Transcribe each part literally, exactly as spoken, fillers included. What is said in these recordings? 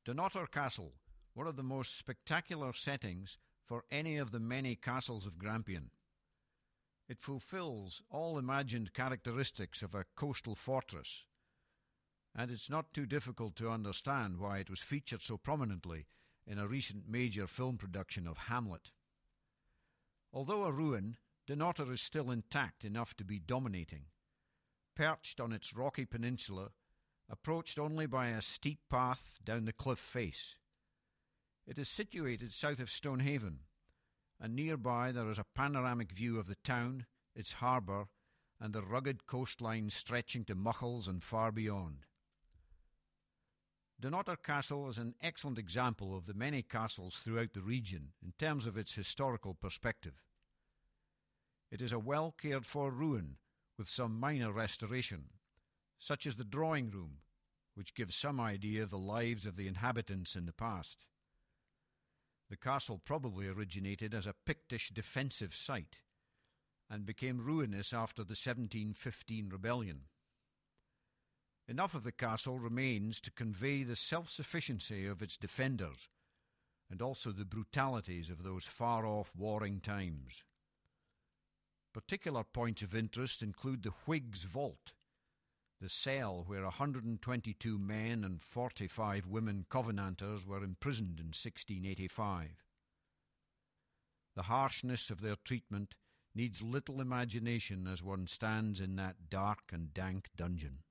Dunnottar Castle, one of the most spectacular settings for any of the many castles of Grampian. It fulfills all imagined characteristics of a coastal fortress, and it's not too difficult to understand why it was featured so prominently in a recent major film production of Hamlet. Although a ruin, Dunnottar is still intact enough to be dominating. Perched on its rocky peninsula, approached only by a steep path down the cliff face. It is situated south of Stonehaven, and nearby there is a panoramic view of the town, its harbour, and the rugged coastline stretching to Muckles and far beyond. Dunnottar Castle is an excellent example of the many castles throughout the region in terms of its historical perspective. It is a well cared for ruin with some minor restoration, such as the drawing room, which gives some idea of the lives of the inhabitants in the past. The castle probably originated as a Pictish defensive site and became ruinous after the seventeen fifteen rebellion. Enough of the castle remains to convey the self-sufficiency of its defenders and also the brutalities of those far-off warring times. Particular points of interest include the Whig's Vault, the cell where one hundred twenty-two men and forty-five women Covenanters were imprisoned in sixteen eighty-five. The harshness of their treatment needs little imagination as one stands in that dark and dank dungeon.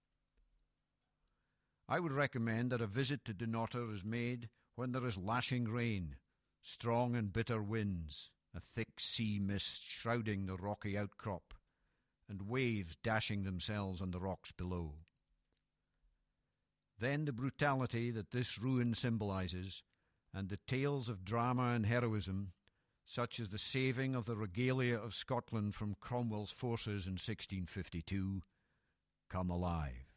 I would recommend that a visit to Dunnottar is made when there is lashing rain, strong and bitter winds, a thick sea mist shrouding the rocky outcrop, and waves dashing themselves on the rocks below. Then the brutality that this ruin symbolises, and the tales of drama and heroism, such as the saving of the regalia of Scotland from Cromwell's forces in sixteen fifty-two, come alive.